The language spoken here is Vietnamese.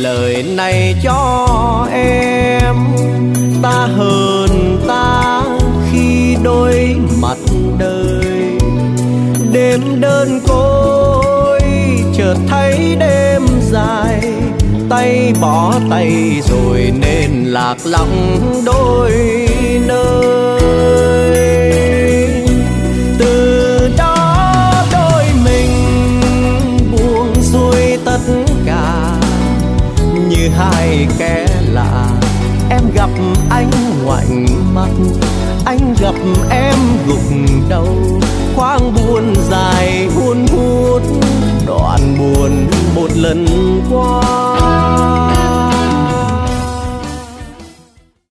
lời này cho em. Ta hơn ta khi đôi mặt đời, đêm đơn côi chợt thấy đêm dài. Tay bỏ tay rồi nên lạc lõng đôi nơi. Từ đó đôi mình buông xuôi tất cả như hai kẻ lạ. Em gặp anh ngoảnh mắt, anh gặp em gục đầu. Khoáng buồn dài hun hút, đoạn buồn một lần qua.